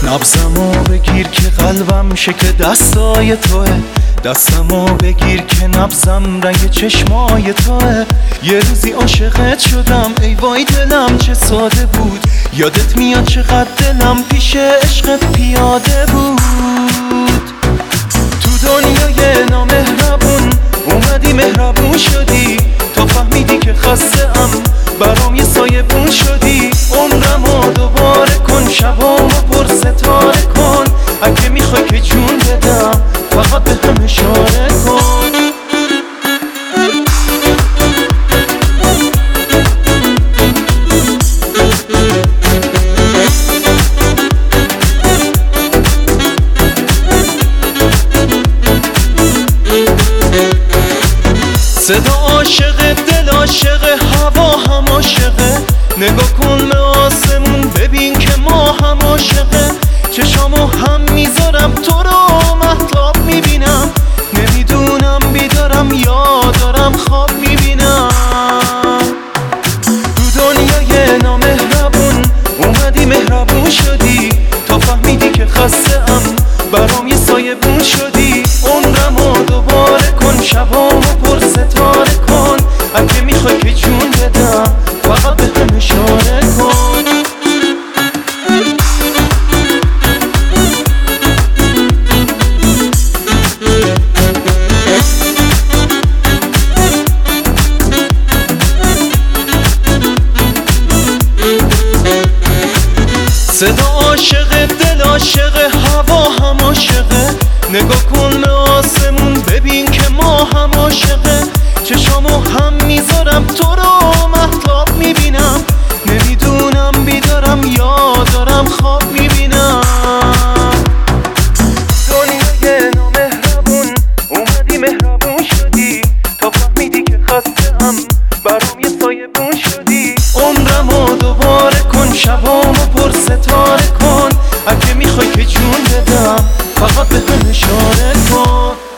نبضمو بگیر که قلبم شکل دستای توه، دستمو بگیر که نبضم رنگ چشمای توه. یه روزی عاشقت شدم ای وای دلم چه ساده بود، یادت میاد چقدر دلم پیش عشقت پیاده بود. تو دنیای نامهربون اومدی مهربون شدی، تا فهمیدی که خسته ام برام یه سایبون شدی. عمرمو دوباره کن، شبامو پر ستاره کن، اگه میخوای که جون بدم فقط به هم اشاره کن. صدا عاشقه، دل عاشقه، هوا هم عاشقه. نگاه کن به آسمون ببین که ما هم عاشقه. چشامو هم میذارم تو رو مهتاب میبینم، نمیدونم بیدارم یا دارم خواب میبینم. تو دنیای نامهربون اومدی مهربون شدی، تا فهمیدی که خسته ام برام یه سایبون شدی. عمرمو دوباره کن، شبامو پر ستاره کن، اگه میخوای که جون بدم فقط به هم اشاره کن. صدا عاشقه، دل عاشقه، هوا هم عاشقه. نگاه کن به آسمون ببین که ما هم عاشقه. چشامو هم میذارم تو رو مهتاب میبینم، نمیدونم بیدارم یا دارم خواب میبینم. دنیای نامهربون اومدی مهربون شدی، تا فهمیدی که خسته ام برام یه سایبون شدی. عمرمو دوباره کن، شبامو پر ستاره کن، اگه میخوای که جون بدم فقط به هم اشاره کن.